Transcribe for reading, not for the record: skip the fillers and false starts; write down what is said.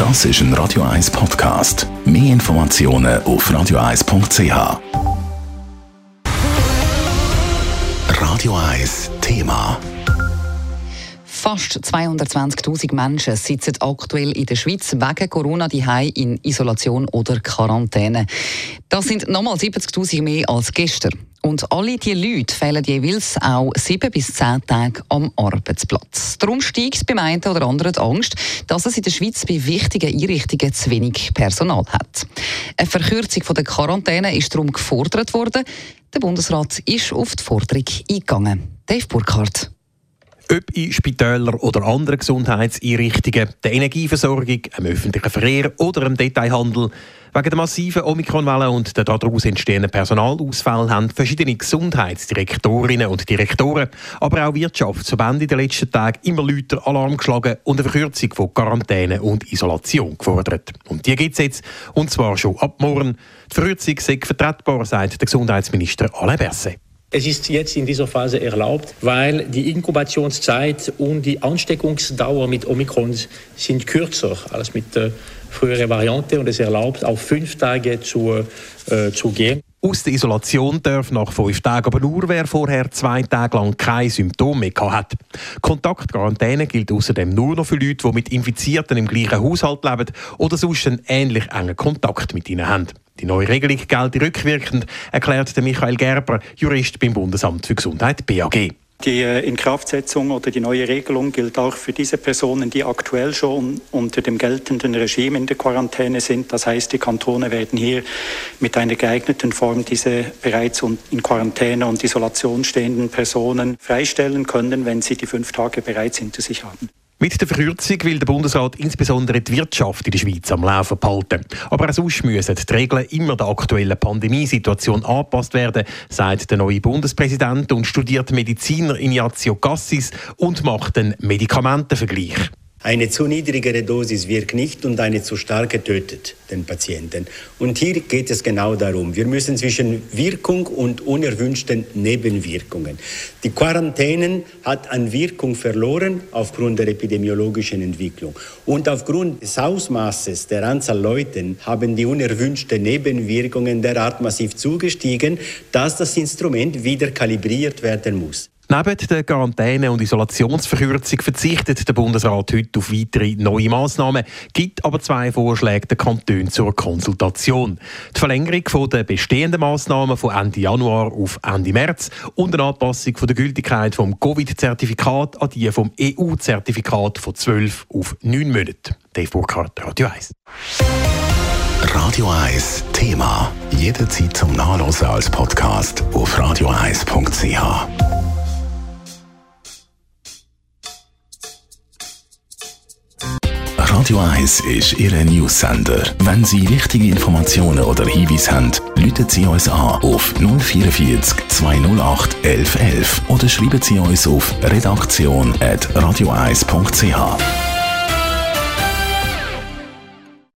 Das ist ein Radio 1 Podcast. Mehr Informationen auf radio1.ch. Radio 1 Thema. Fast 220'000 Menschen sitzen aktuell in der Schweiz wegen Corona daheim in Isolation oder Quarantäne. Das sind nochmal 70'000 mehr als gestern. Und alle diese Leute fehlen jeweils auch 7 bis 10 Tage am Arbeitsplatz. Darum steigt beim einen oder anderen die Angst, dass es in der Schweiz bei wichtigen Einrichtungen zu wenig Personal hat. Eine Verkürzung der Quarantäne ist darum gefordert worden. Der Bundesrat ist auf die Forderung eingegangen. Dave Burkhardt. Ob in Spitälern oder anderen Gesundheitseinrichtungen, der Energieversorgung, im öffentlichen Verkehr oder im Detailhandel. Wegen der massiven Omikronwelle und der daraus entstehenden Personalausfälle haben verschiedene Gesundheitsdirektorinnen und Direktoren, aber auch Wirtschaftsverbände in den letzten Tagen immer lauter Alarm geschlagen und eine Verkürzung von Quarantäne und Isolation gefordert. Und die gibt es jetzt, und zwar schon ab morgen. Die Verkürzung sei vertretbar, sagt der Gesundheitsminister Alain Berset. Es ist jetzt in dieser Phase erlaubt, weil die Inkubationszeit und die Ansteckungsdauer mit Omikron sind kürzer als mit der früheren Variante und es erlaubt, auf 5 Tage zu gehen. Aus der Isolation darf nach 5 Tagen aber nur, wer vorher 2 Tage lang keine Symptome mehr hatte. Kontaktquarantäne gilt außerdem nur noch für Leute, die mit Infizierten im gleichen Haushalt leben oder sonst einen ähnlich engen Kontakt mit ihnen haben. Die neue Regelung gilt rückwirkend, erklärt Michael Gerber, Jurist beim Bundesamt für Gesundheit (BAG). Die Inkraftsetzung oder die neue Regelung gilt auch für diese Personen, die aktuell schon unter dem geltenden Regime in der Quarantäne sind. Das heißt, die Kantone werden hier mit einer geeigneten Form diese bereits in Quarantäne und Isolation stehenden Personen freistellen können, wenn sie die 5 Tage bereits hinter sich haben. Mit der Verkürzung will der Bundesrat insbesondere die Wirtschaft in der Schweiz am Laufen behalten. Aber auch sonst müssen die Regeln immer der aktuellen Pandemiesituation angepasst werden, sagt der neue Bundespräsident und studierte Mediziner Ignazio Cassis und macht einen Medikamentenvergleich. Eine zu niedrigere Dosis wirkt nicht und eine zu starke tötet den Patienten. Und hier geht es genau darum. Wir müssen zwischen Wirkung und unerwünschten Nebenwirkungen. Die Quarantäne hat an Wirkung verloren aufgrund der epidemiologischen Entwicklung. Und aufgrund des Ausmaßes der Anzahl Leute haben die unerwünschten Nebenwirkungen derart massiv zugestiegen, dass das Instrument wieder kalibriert werden muss. Neben der Quarantäne- und Isolationsverkürzung verzichtet der Bundesrat heute auf weitere neue Massnahmen, gibt aber 2 Vorschläge der Kantone zur Konsultation. Die Verlängerung der bestehenden Massnahmen von Ende Januar auf Ende März und eine Anpassung der Gültigkeit vom Covid-Zertifikat an die vom EU-Zertifikat von 12 auf 9 Monate. Dave Burkhardt, Radio 1. Radio 1 Thema. Jederzeit zum Nachlesen als Podcast auf radio1.ch. Radio 1 ist Ihr News-Sender. Wenn Sie wichtige Informationen oder Hinweise haben, rufen Sie uns an auf 044 208 1111 oder schreiben Sie uns auf redaktion@radio1.ch.